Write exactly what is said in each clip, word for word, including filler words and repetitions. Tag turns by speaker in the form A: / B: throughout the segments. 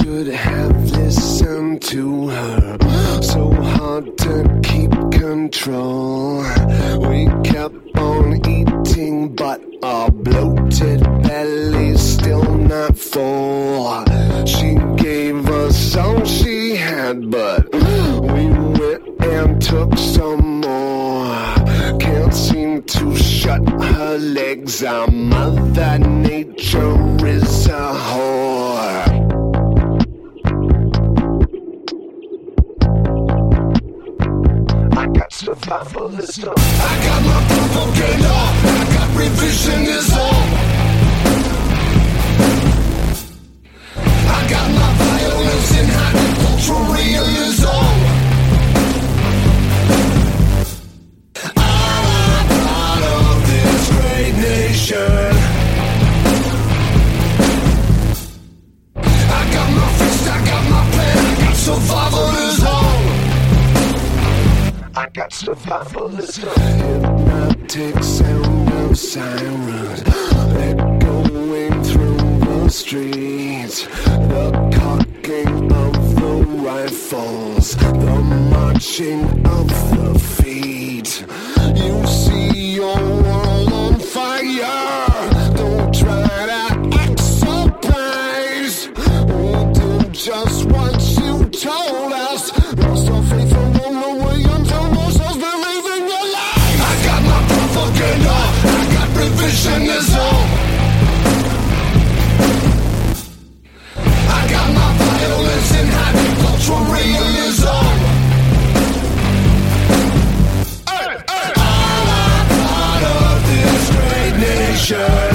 A: should have listened to her. So hard to keep control. We kept on eating, but our bloated bellies still not full. She gave us all she had, but we went and took some more. Can't seem to shut her legs. Our Mother Nature is a whore. I got survivalism. I got my propaganda. I got revisionism. I got my violence and agricultural realism. I'm part of this great nation. I got my fist, I got my plan, I got survivalism. I got survivalism. Hypnotic sound of sirens echoing through the streets. The cocking of the rifles, the marching of the feet. You see your world on fire. Don't try to act surprised. We did just what you told us. Lost our faith and won the way until most of us believing your lies. I got my propaganda. I got revisionism. I got my violence and agricultural realism. Hey, hey. I'm part of this great nation.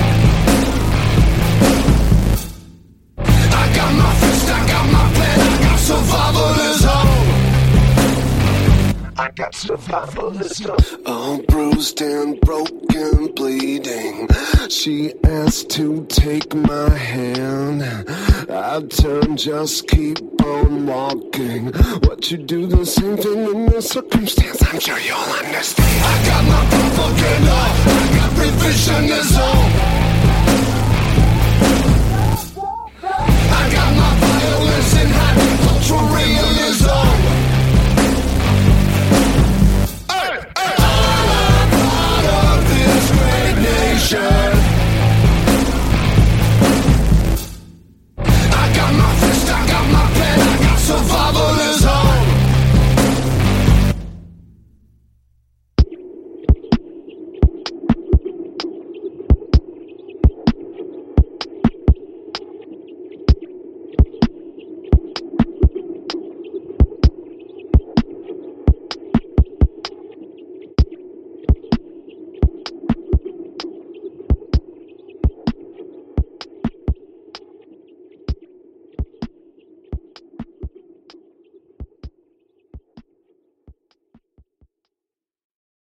A: I got my fist, I got my plan, I got survivalism. I got survivalism. All bruised and broken, bleeding. She asked to take my hand. I turned, just keep on walking. What you do, the same thing in this circumstance. I'm sure you'll understand. I got my propaganda. I got revisionism.